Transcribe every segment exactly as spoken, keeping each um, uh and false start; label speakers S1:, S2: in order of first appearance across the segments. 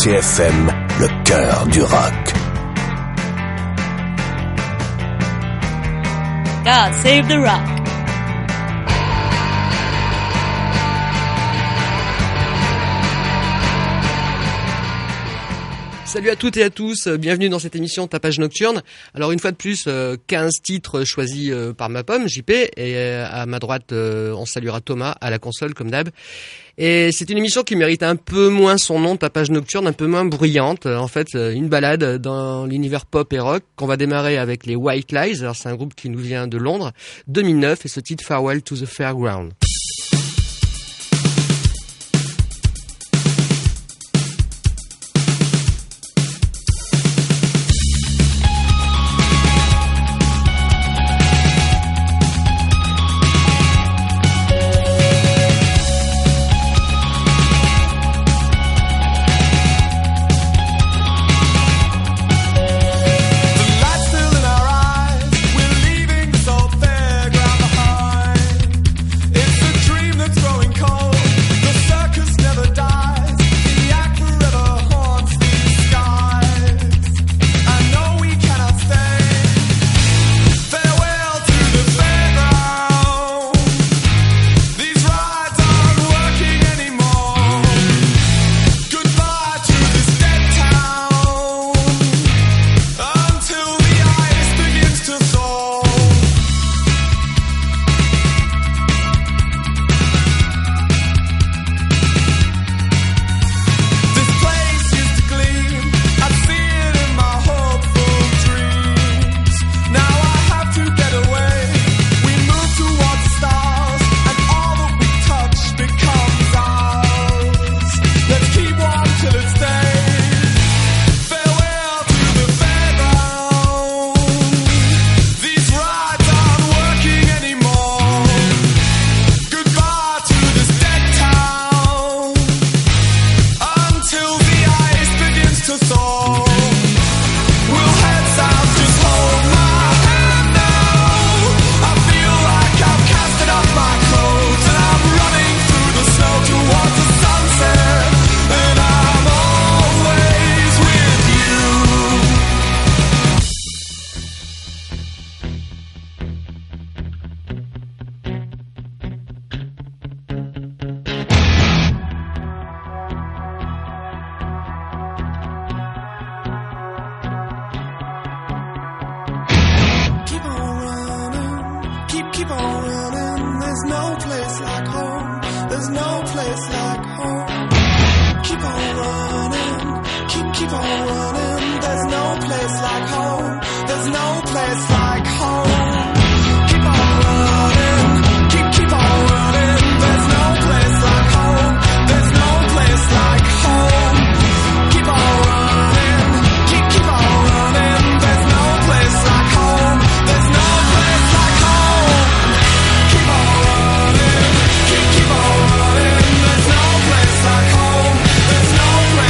S1: C F M, le cœur du rock.
S2: God save the rock.
S3: Salut à toutes et à tous, bienvenue dans cette émission Tapage Nocturne. Alors une fois de plus, quinze titres choisis par ma pomme, J P, et à ma droite, on saluera Thomas à la console comme d'hab. Et c'est une émission qui mérite un peu moins son nom, Tapage Nocturne, un peu moins bruyante. En fait, une balade dans l'univers pop et rock qu'on va démarrer avec les White Lies. Alors c'est un groupe qui nous vient de Londres, deux mille neuf, et ce titre Farewell to the Fairground.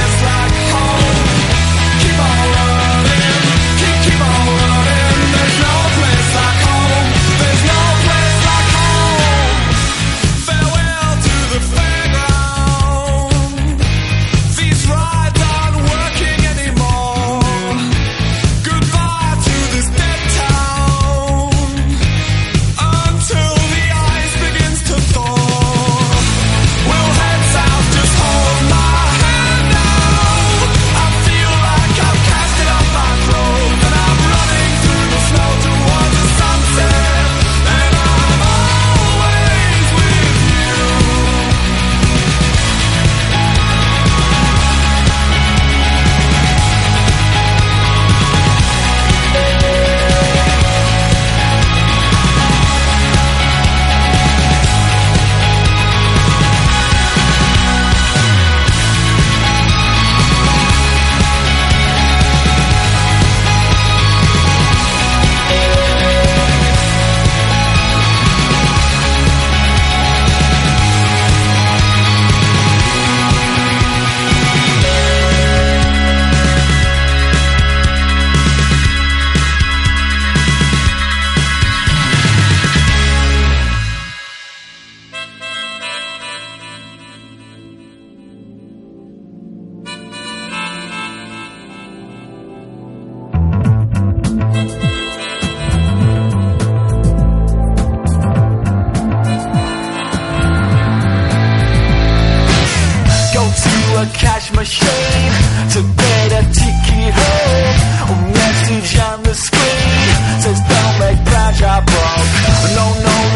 S4: Keep on running, keep, keep on running. There's no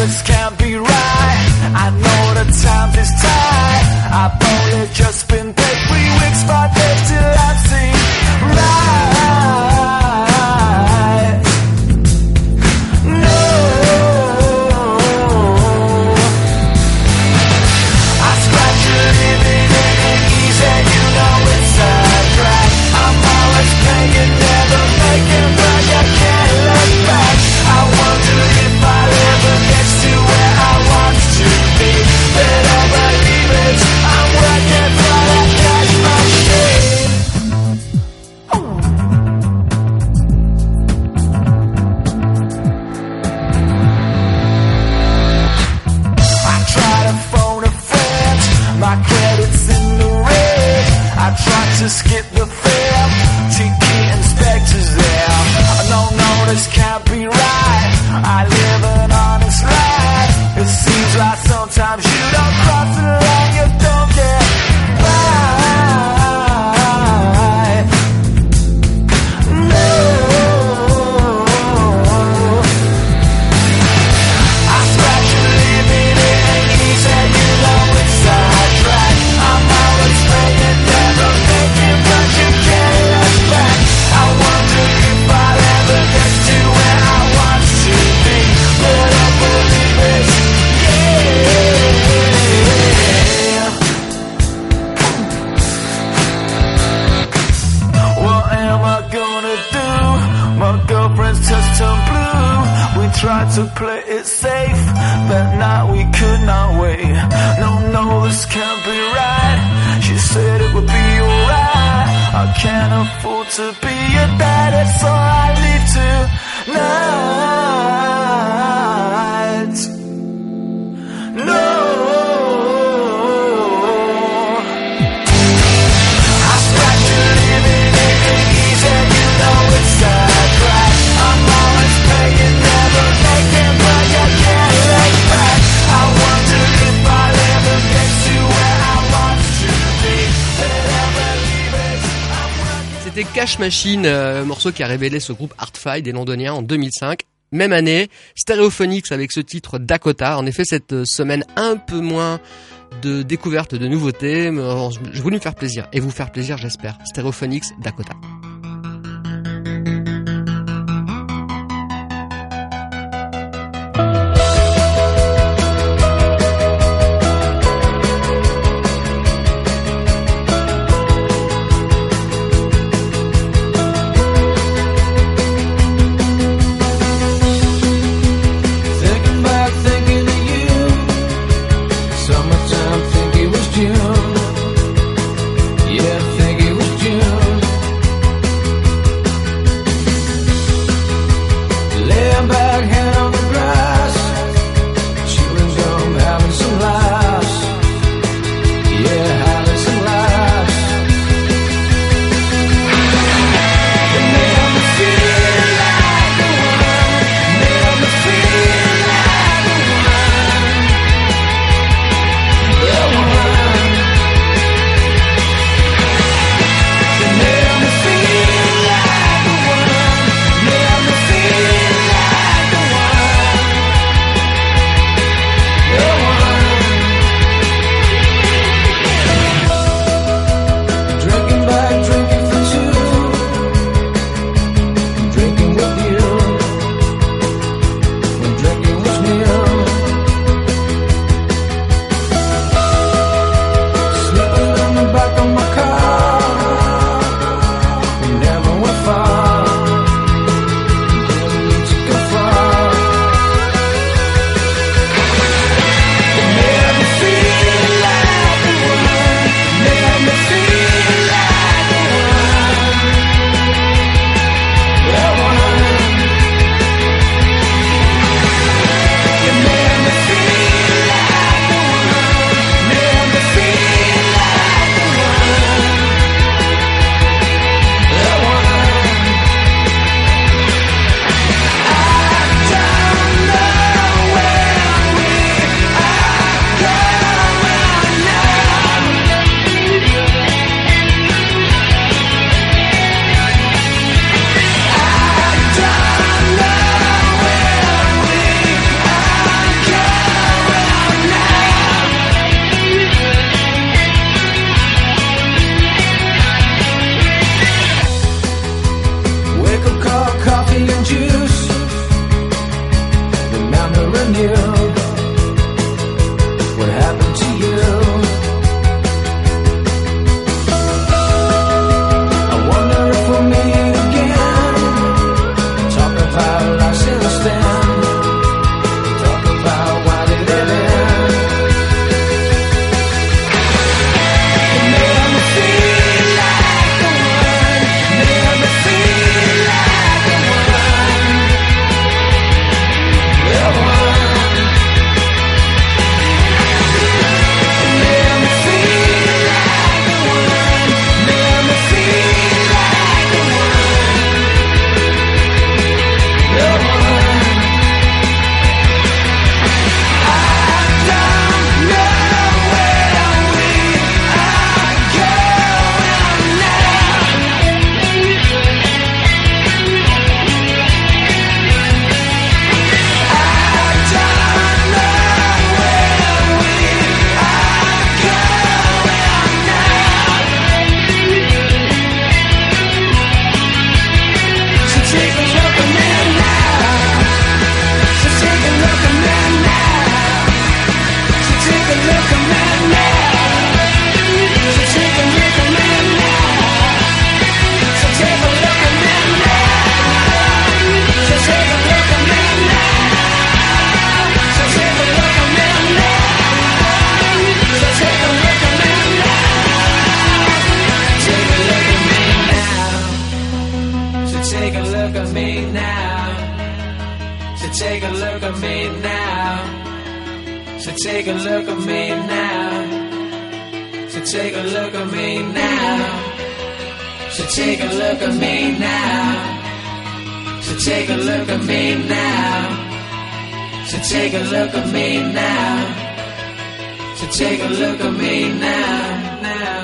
S2: this can't be right. I know the time is tight. I've only just been paid three weeks, five days till I've seen right. No, I scratch a living in an easy, you know it's a drag. I'm always playing, never making, but I can't look back. I wonder if I'll ever get to where I want to be. Better believe it, I'm working for that cash machine. I try to phone a friend, my credit's in the red. I try to skip the fare, ticket inspector's there. No, no, this can't be right. I live an honest life. It seems like sometimes you don't cross the line, you don't get by. No, I scratch a living, it ain't easy, you know it's a drag. I'm always playing, never making, but you can't look back. I wonder if I'll ever get to where I want to be, but I believe it, yeah. What am I gonna do? My girlfriend's just turned blue. We tried to play it safe, but now we could not wait. No, no, this can't be right. She said it would be alright. I can't afford to be a dad, so I leave tonight. No, I scratch a living, it ain't easy, you know it's a drag. I'm always paying, never making, but I can't look back. I wonder if I'll ever get to where I want to be. Better believe it, I'm working.
S3: C'était Cash Machine, euh, morceau qui a révélé ce groupe Hardfi des Londoniens en deux mille cinq. Même année, Stereophonics avec ce titre Dakota. En effet, cette semaine un peu moins de découvertes de nouveautés, mais j'ai voulu me faire plaisir et vous faire plaisir, j'espère. Stereophonics Dakota.
S4: Thinking back, thinking of you. Summertime, think it was June. Yeah, think it was June.
S2: take a look at me now. So take a look at me now. So take a look at me now. So take a look at me now. So take a look at me now. So take a look at me now. So take a look at me now. Now.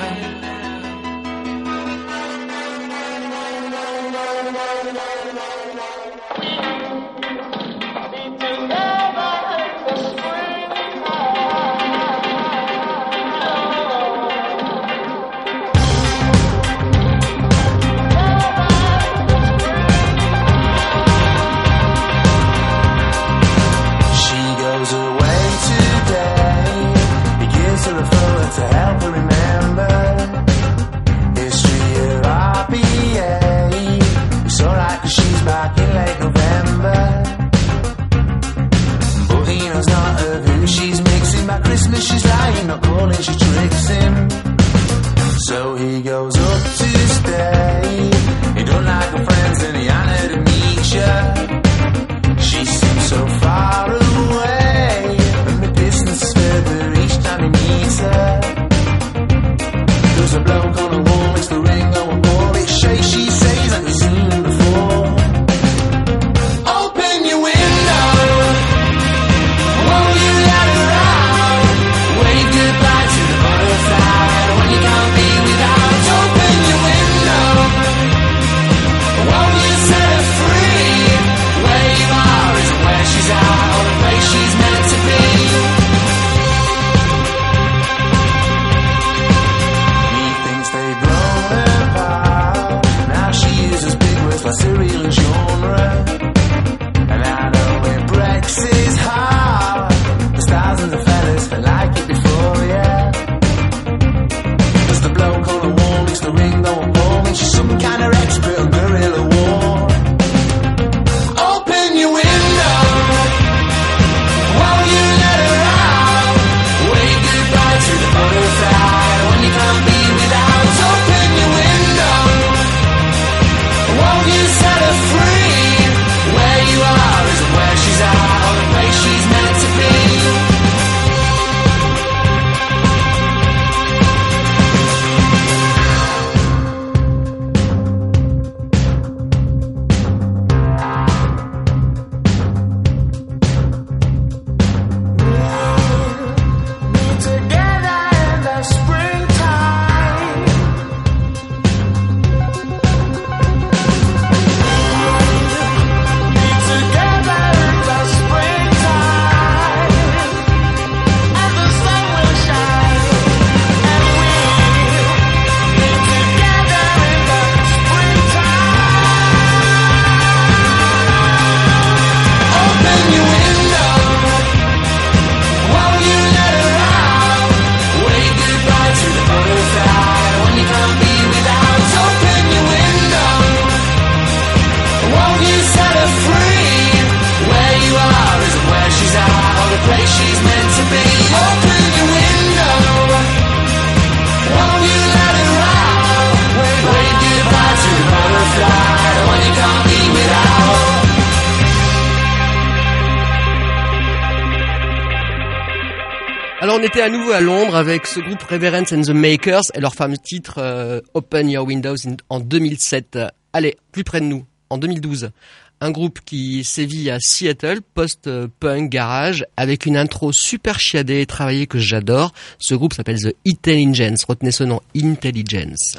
S5: To help her remember history of R B A. It's alright cause she's back in late November. But he knows not of who she's mixing. By Christmas she's lying, not calling, she tricks him. So he goes up to stay. He don't like her friends and he had to meet ya. She seems so far away, and the distance is further each time he meets her. There's a bloke on the wall, makes the ring go and ball. It's Shay, she says, like we've seen before. Open your window, won't you let her out? Wave goodbye to the butterfly when you can't be without. Open your window, won't you set her free? Where you are isn't where she's at, or the place she's meant to be. Like cereal and genre, and I know it breaks his heart. There's thousands of fellas that like it before, yeah. There's the bloke on the wall, makes the ring go and ball, and she's some kind of expert on guerrilla war. Open your window, won't you let her out? Wave goodbye to the butterfly when you can't be without. Open your window, won't you set her free? Where you are isn't where she's at, or the place she's meant to be. We're together in the springtime. Together in the springtime, and the sun will shine, and we'll be together in the springtime. Open your window, won't you let her out? Wave goodbye to the butterfly when you can't be without. Open your window, won't you set her free? Where you are isn't where she's at, or the place she's meant to be. Open your window, won't you let her out? Wave, wave goodbye to the butterfly when you can't be without.
S3: Alors on était à nouveau à Londres avec ce groupe Reverence and the Makers et leur fameux titre euh, Open Your Windows in, en deux mille sept. Allez, plus près de nous, en deux mille douze. Un groupe qui sévit à Seattle, post-punk garage, avec une intro super chiadée et travaillée que j'adore. Ce groupe s'appelle The Intelligence, retenez ce nom, Intelligence.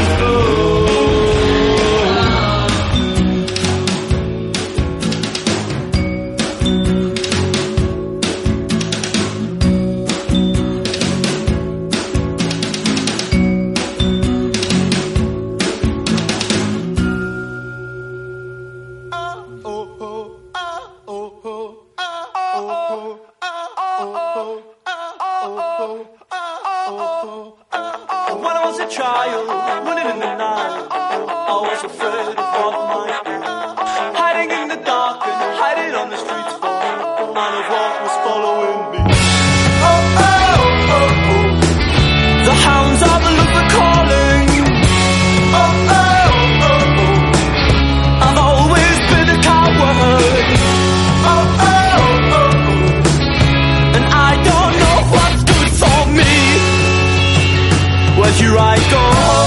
S6: When I was a child, running in the night, I was afraid of what might be. Hiding in the dark and hiding on the streets for none of what was following me. Oh, oh, oh, oh. The hounds of the love are calling. Oh, oh, oh, oh. I've always been a coward. Oh, oh, oh, oh. And I don't know what's good for me. Well, here I go.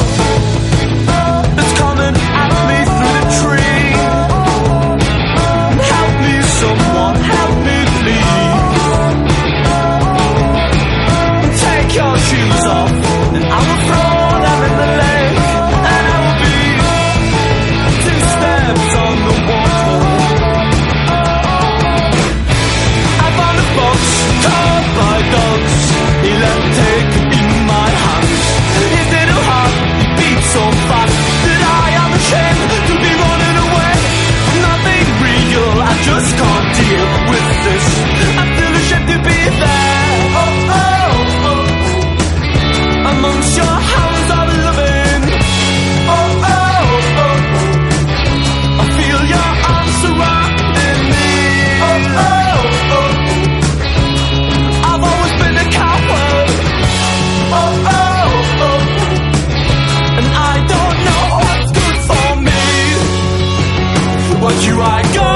S6: It's coming at me through the tree. Help me, someone, help me, please. Take your shoes off, and I will throw them in the lake, and I will be two steps on the water. I found a box covered by dogs. He let me take it in my hands. His little heart beats so fast that I am ashamed to be running away from nothing real. I just can't deal with this. I feel ashamed to be there. Oh, oh, oh. Amongst your hounds of loving. Oh, oh, oh. I feel your arms surrounding me. Oh, oh, oh. I've always been a coward. Oh, oh, oh. And I don't know what's good for me. But here I go.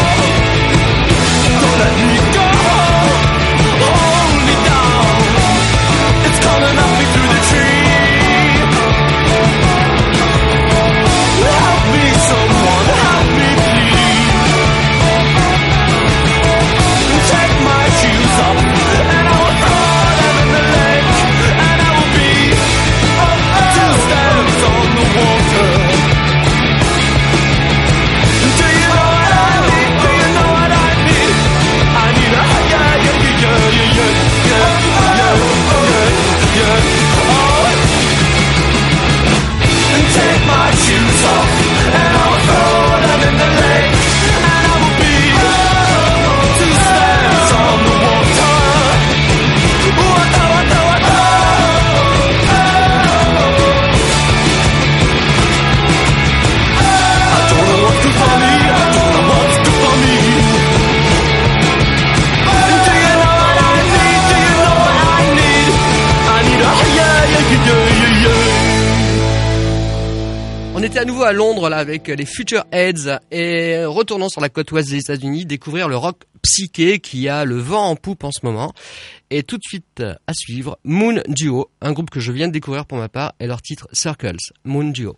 S6: Don't let me go. Hold me down. It's coming at me through the tree. Help me, someone, help me, please. Take my shoes off, and I will throw them in the lake, and I will be two steps on the water. Do you know what I need? Do you know what I need? I need a yeah, yeah, yeah, yeah, yeah, yeah, yeah, yeah, yeah, oh. And take my shoes off, and I will throw them in the lake, and I will be two steps on the water. Water, water, water. I don't know what's good for me. I don't know what's good for me. Do you know what I need? Do you know what I need? I need a yeah, yeah, yeah, yeah, yeah.
S3: On était à nouveau à Londres là avec les Future Heads et retournons sur la côte ouest des États-Unis découvrir le rock psyché qui a le vent en poupe en ce moment. Et tout de suite à suivre Moon Duo, un groupe que je viens de découvrir pour ma part et leur titre Circles, Moon Duo.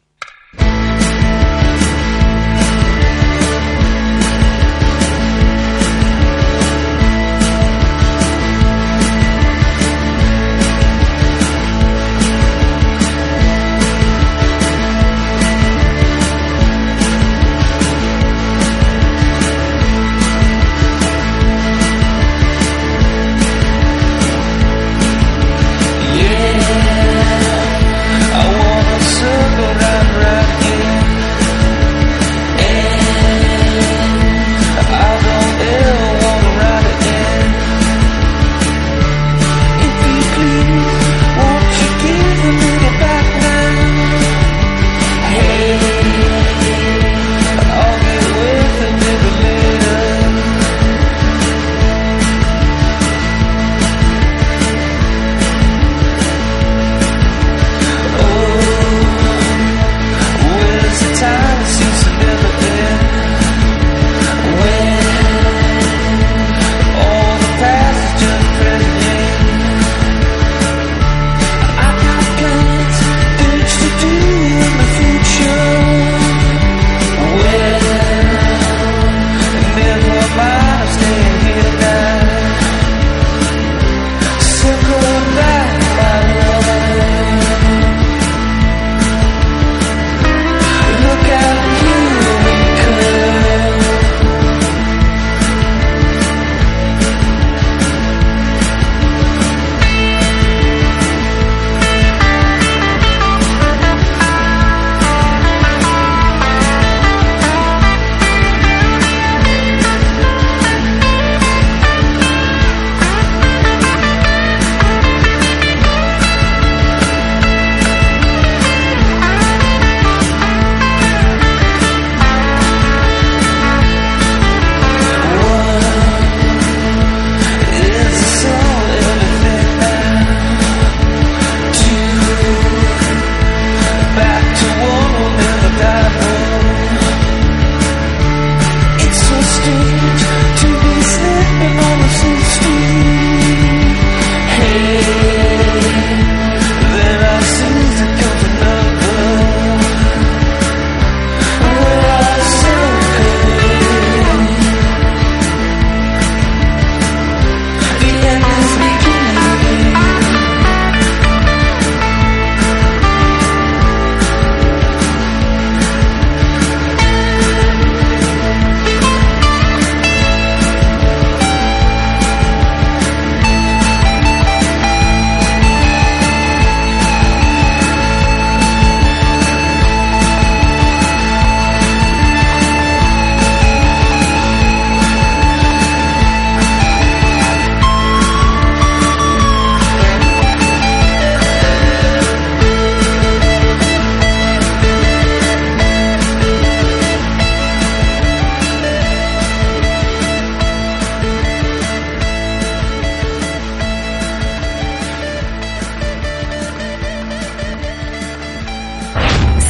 S2: I wanna circle round.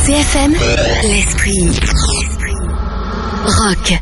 S7: C F M, l'esprit rock.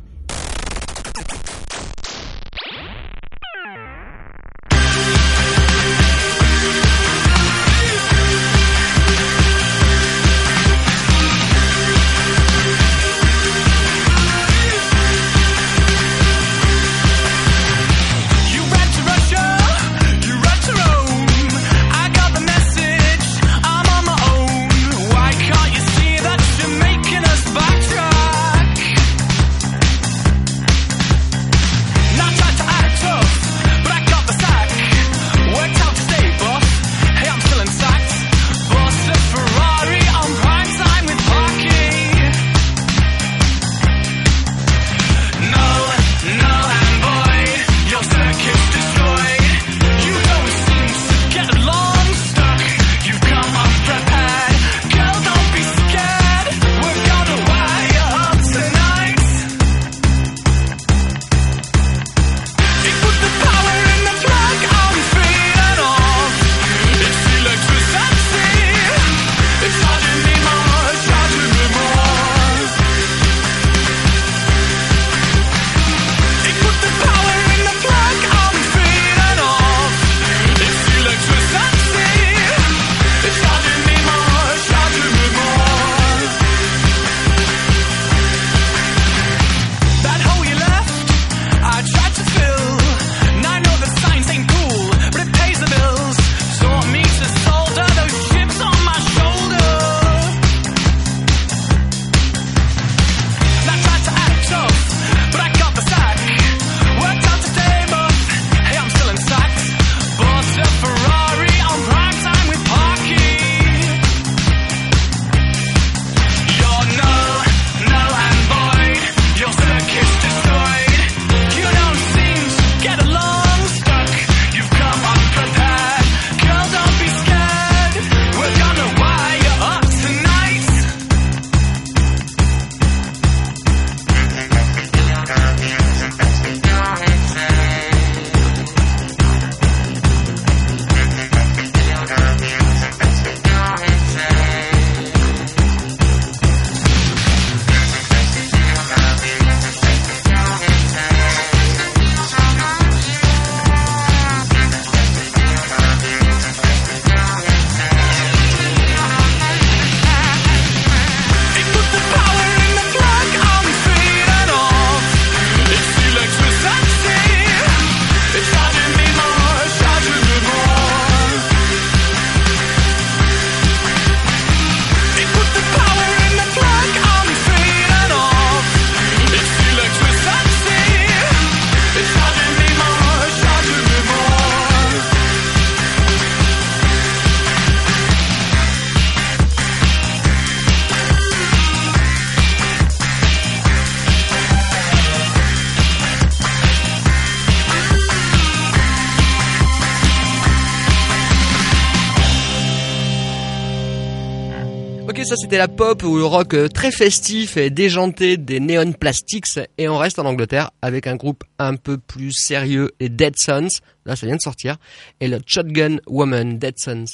S3: Ça c'était la pop ou le rock très festif et déjanté des Neon Plastics, et on reste en Angleterre avec un groupe un peu plus sérieux, les Dead Sons. Là ça vient de sortir, et le Shotgun Woman, Dead Sons.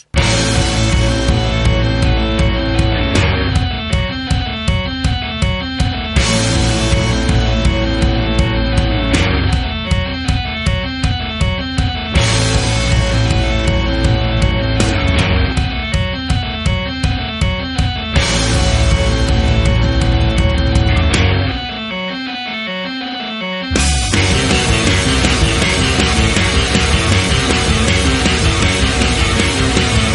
S2: We'll be right back.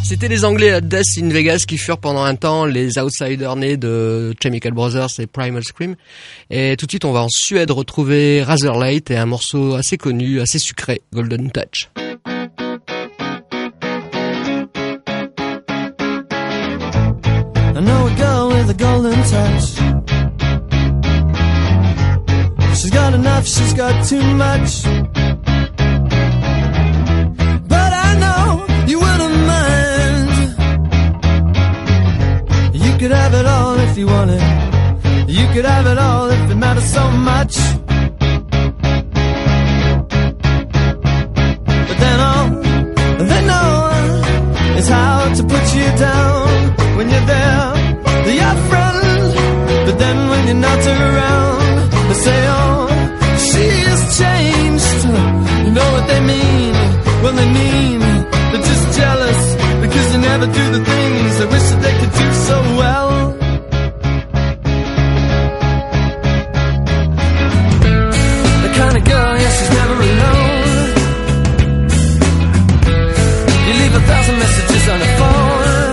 S3: C'était les Anglais à Death in Vegas qui furent pendant un temps les outsiders nés de Chemical Brothers et Primal Scream. Et tout de suite, on va en Suède retrouver Razorlight et un morceau assez connu, assez sucré, Golden Touch.
S4: I know a girl with a golden touch. She's got enough, she's got too much. But I know you wouldn't mind. You could have it all if you wanted. You could have it all if it matters so much. But then all they know is how to put you down. When you're there, they're your friend. But then when you're not around, they say, oh, she has changed. You know what they mean? Well, they mean they're just jealous because you never do the things they wish that they could do so well. The kind of girl, yeah, she's never alone. You leave a thousand messages on the phone.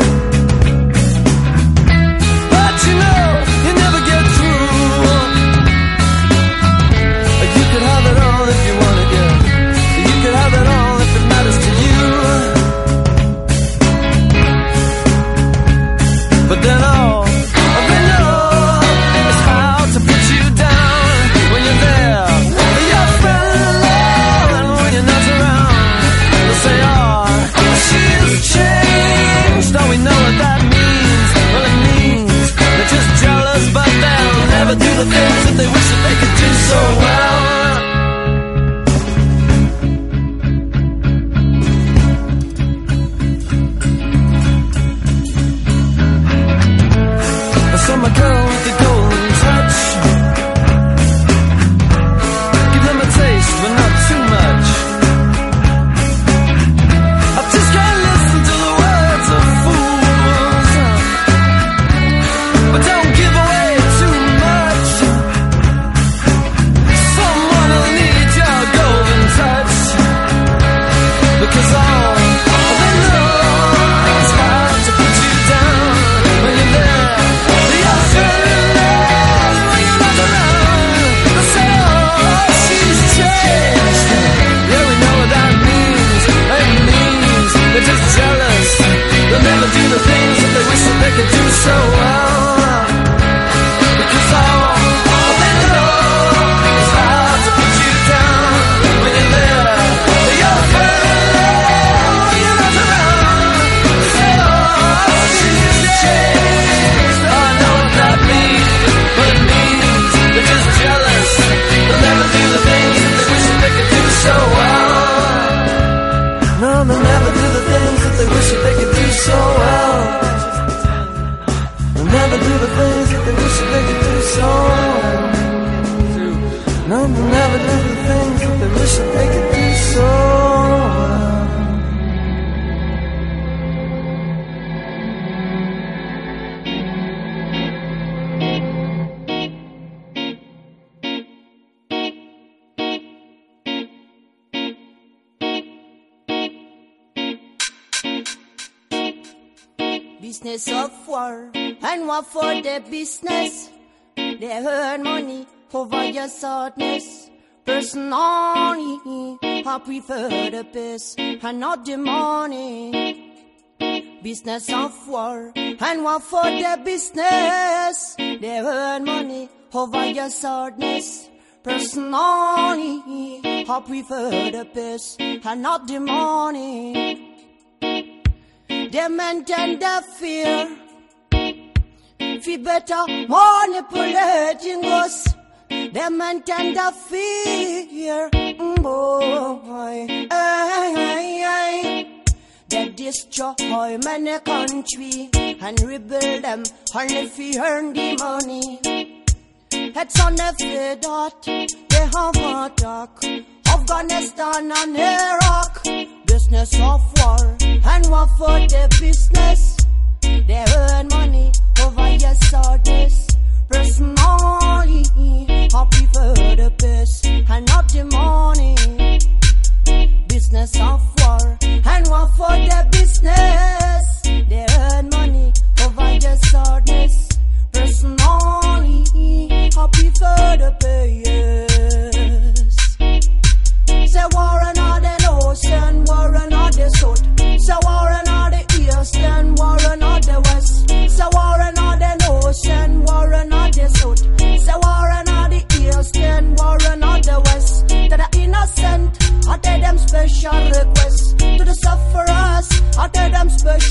S4: You know, you never get through. You could have it all if you wanted, yeah. You could have it all if it matters to you. But then all they know is how to put you down. When you're there, your friend alone. And when you're not around, they'll say, oh, she has changed. Don't we know what that means? Well, it means they're just jealous, but they'll never do the things that they wish that they could do so well. I saw my girl with the golden touch. Give them a taste, but not too much. I just can't listen to the words of fools. But don't give away too much. Someone will need your golden touch. Because all they know is how to put you down. When you're there, you're feeling love. When you're not around, they say, oh, she's changed. Yeah, we know what that means. It means they're just jealous. They'll never do the things that they wish that they could do so well. Because all, all they know is how to put you down. When you're there, you're feeling love. When you're not around, they say, oh, she's changed. Oh, I know what that means. But it means they're just jealous. They'll never do the things that they wish that they could do so well. No, they'll never do the things that they wish that they could do so well. They'll never do the things that they wish that they could do so well. No, they'll never do the things that they wish that they could do so well.
S8: Business of war, and what for the business? They earn money over your sadness. Personally, I prefer the peace and not the money. Business of war, and what for the business? They earn money over your sadness. Personally, I prefer the peace and not the money. They maintain their fear. Fi better manipulating us. They maintain their fear. Mm, boy, ay, ay, ay. They destroy many country and rebuild them only fi earn the money. It's on the fear that they have attack Afghanistan and Iraq. Business of war and what for the business? They earn money over your sadness. Personally, I prefer the peace and not the money. Business of war and what for the business?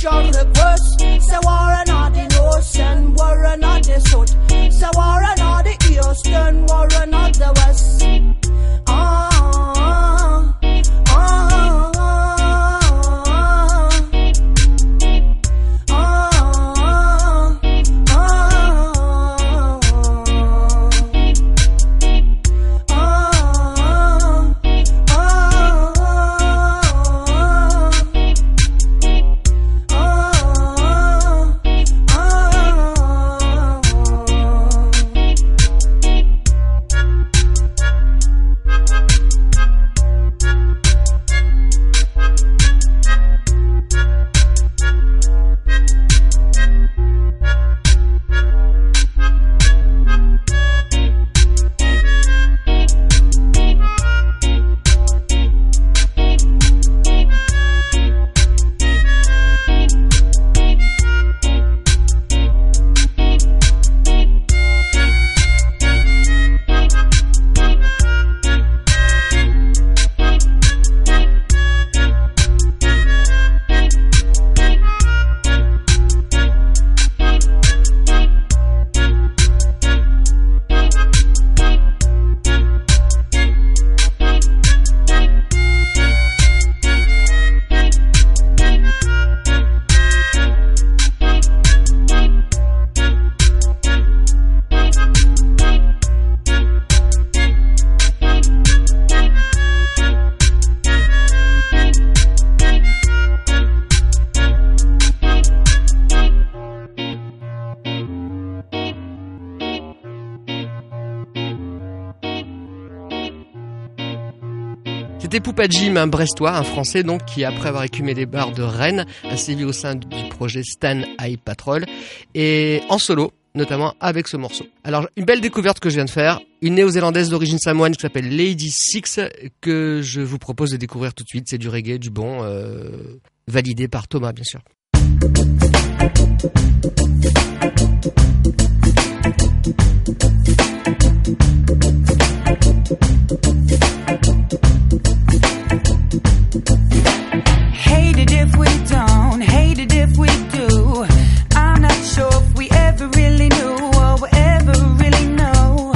S8: special request. Say war not the north and war not the south. Say war not the east and war not the west. Ah, ah, ah,
S3: C'était Poupa Jim, un Brestois, un Français donc, qui après avoir écumé les bars de Rennes, a sévi au sein du projet Stan High Patrol et en solo, notamment avec ce morceau. Alors, une belle découverte que je viens de faire, une néo-zélandaise d'origine samoane qui s'appelle Lady Six, que je vous propose de découvrir tout de suite. C'est du reggae, du bon, euh, validé par Thomas, bien sûr.
S9: Hate it if we don't, hate it if we do. I'm not sure if we ever really knew or we'll ever really know.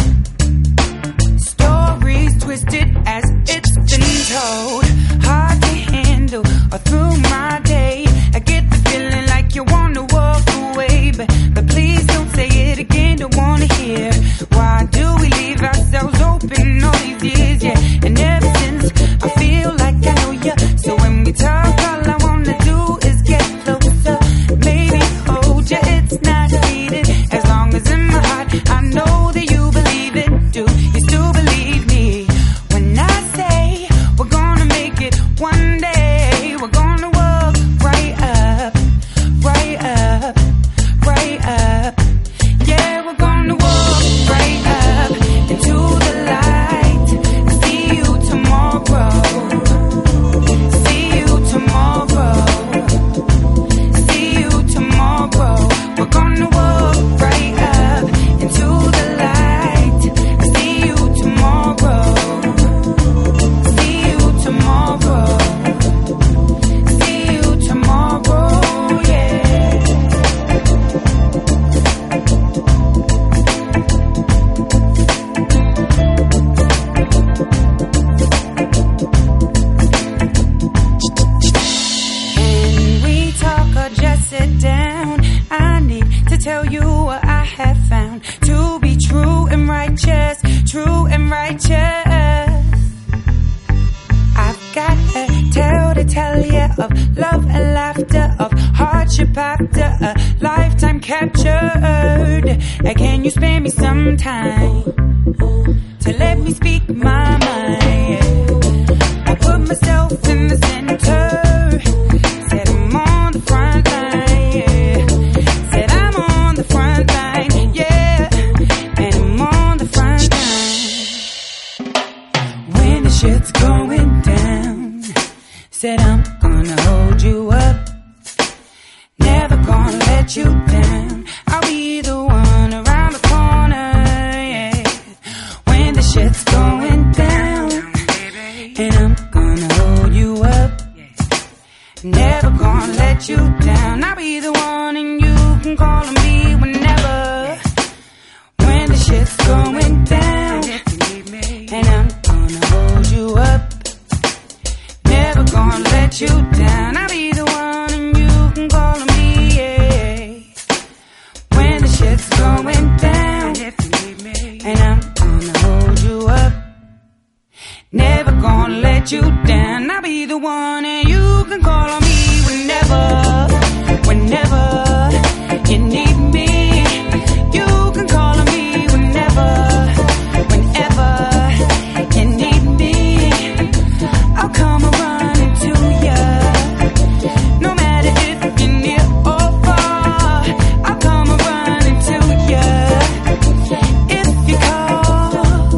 S9: Stories twisted as it's been told. Hard to handle or through my day. I get the feeling like you wanna walk away, but, but please don't say it again, don't wanna hear. Why do we leave ourselves open all these years? Yeah, and ever since I feel like I know you. So when we talk, all I wanna do is get closer. Maybe hold you, it's not needed. As long as in my heart I know that you believe it. Do you still believe me when I say we're gonna make it one day? We're gonna walk right up, right up, right up. Yeah, we're gonna walk right up into the light. See you tomorrow. See you tomorrow. See you tomorrow. We're gonna walk right up into the light. See you tomorrow. See you tomorrow. See you tomorrow, yeah. Can we talk or just sit down? I need to tell you what I have found to be true and righteous, true and righteous. I've got a tale to tell you of love and laughter, of hardship after a lifetime captured. Uh, Can you spare me some time to let me speak my mind? I put myself in the center, said I'm on the front line, said I'm on the front line, yeah, and I'm on the front line. When the shit's going down, said I'm gonna hold you up, never gonna let you down. I'll be the one around the corner, yeah. When the shit's going down. let you down. I'll be the one and you can call on me whenever. When the shit's going down, and I'm gonna hold you up. Never gonna let you down. I'll be the one and you can call on me, yeah. When the shit's going down, and I'm gonna hold you up. Never gonna let you down. I'll be the one and you can call on me whenever, whenever you need me. You can call on me whenever, whenever you need me. I'll come running to you, no matter if you're near or far. I'll come running to you if you call.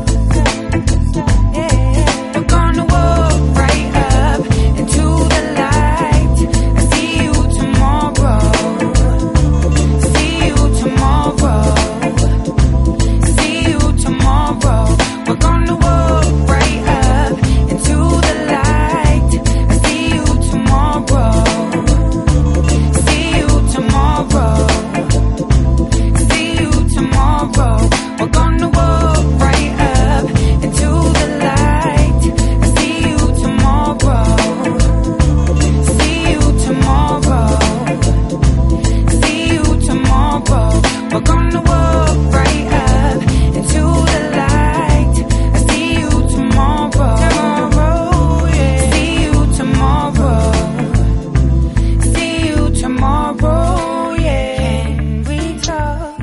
S9: Yeah. We're gonna walk right up into the light. I see you tomorrow. See you tomorrow. See you tomorrow. We're gonna walk right up into the light. I see you tomorrow. See you tomorrow. See you tomorrow. We're gonna walk right up into the light. I see you tomorrow. See you tomorrow. See you tomorrow. We're gonna walk right up into the light. I see you tomorrow. Tomorrow, yeah. See you tomorrow. See you tomorrow, yeah. Can we talk?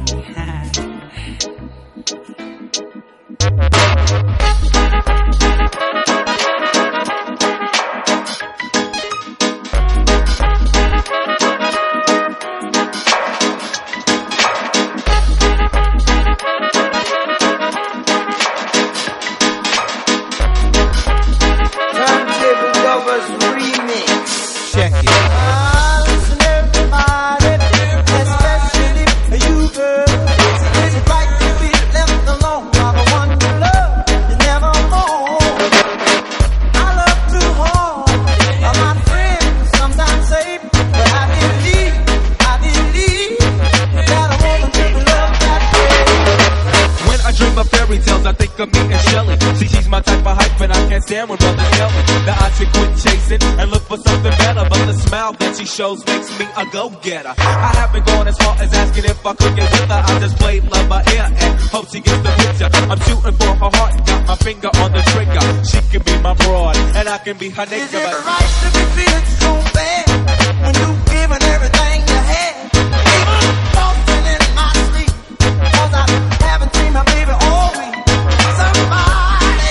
S2: Turntable Lovers Remix.
S6: Check it.
S2: Ah, listen everybody, especially you girls. It's right to be left alone by the one you love. You never mourn. I love too hard. Uh, my friends sometimes say, but I believe, I believe that a woman could be loved that way.
S6: When I dream of fairy tales, I think of me and Shelley. See, she's my type of hype, and I can't stand when brothers tell me that I should quit chasing and look for something better. But the smile that she shows makes me a go-getter. I haven't gone as far as asking if I could get with her. I just played love by ear and hope she gets the picture. I'm shooting for her heart, got my finger on the trigger. She can be my broad, and I can be her
S2: Is
S6: nigga.
S2: it
S6: But
S2: right to be feeling so bad when you've given everything you had? Even falling in my sleep, 'cause I haven't seen my baby all week. Somebody,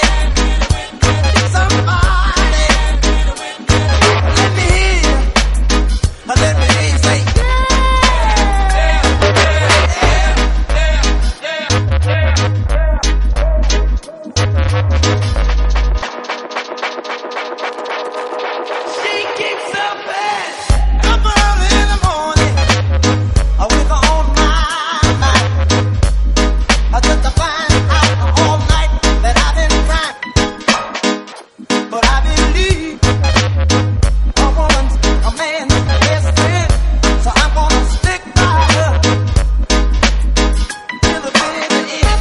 S2: somebody, let me hear you. Let me hear you say, she kicks up ass. Up early in the morning, I wake her on my mind. I just to find out all night that I've been crying. But I believe a woman's a man's best friend, so I'm gonna stick by her till the bitter end.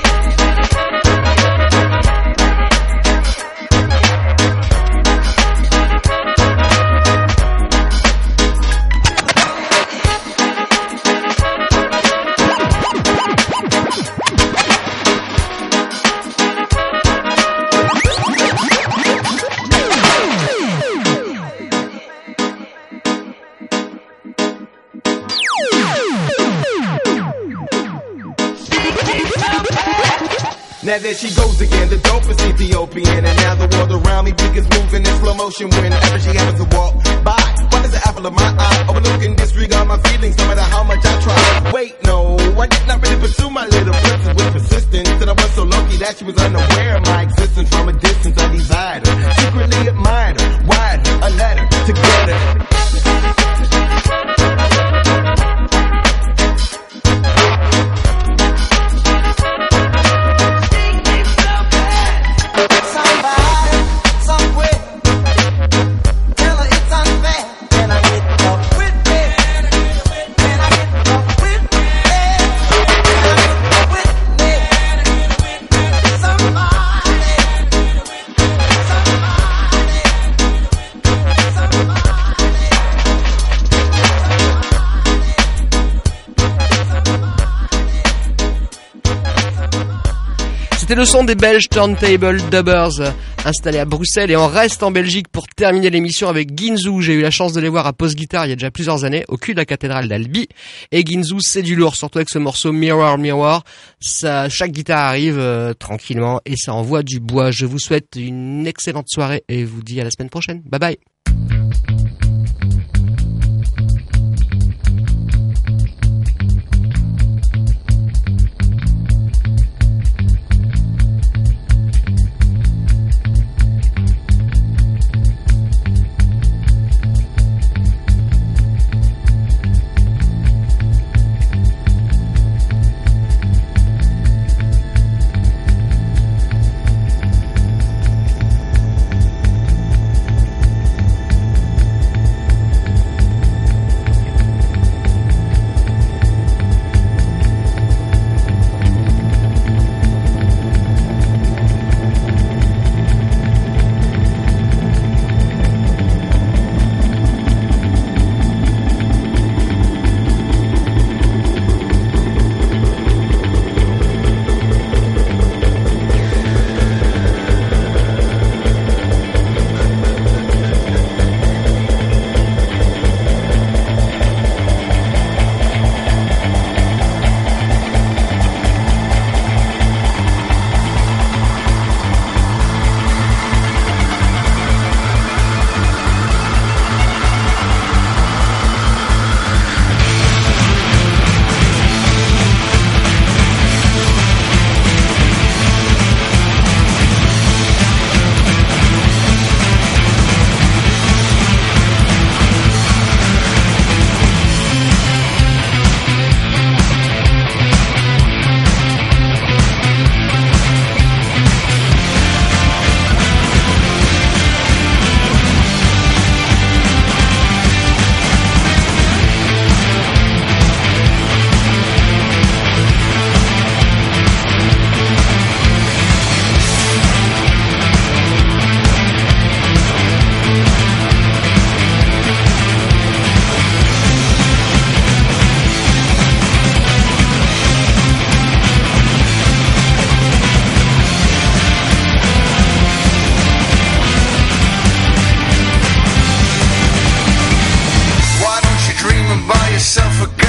S10: Now there she goes again, the dopest Ethiopian. And now the world around me begins moving in slow motion whenever she happens to walk by. What is the apple of my eye? Overlooking, disregard my feelings no matter how much I try. Wait, no, I did not really pursue my little princess with persistence. And I was so lucky that she was unaware of my existence. From a distance I desired her, secretly admired her, wired her a letter to get her.
S2: Somebody, somewhere, tell her it's unfair. Can I get your
S3: C'était le son des Belges Turntable Dubbers, installés à Bruxelles, et on reste en Belgique pour terminer l'émission avec Ginzu. J'ai eu la chance de les voir à Post Guitar il y a déjà plusieurs années, au cul de la cathédrale d'Albi. Et Ginzu, c'est du lourd, surtout avec ce morceau Mirror Mirror. Ça, chaque guitare arrive euh, tranquillement et ça envoie du bois. Je vous souhaite une excellente soirée et vous dis à la semaine prochaine. Bye bye.
S11: yourself a gun.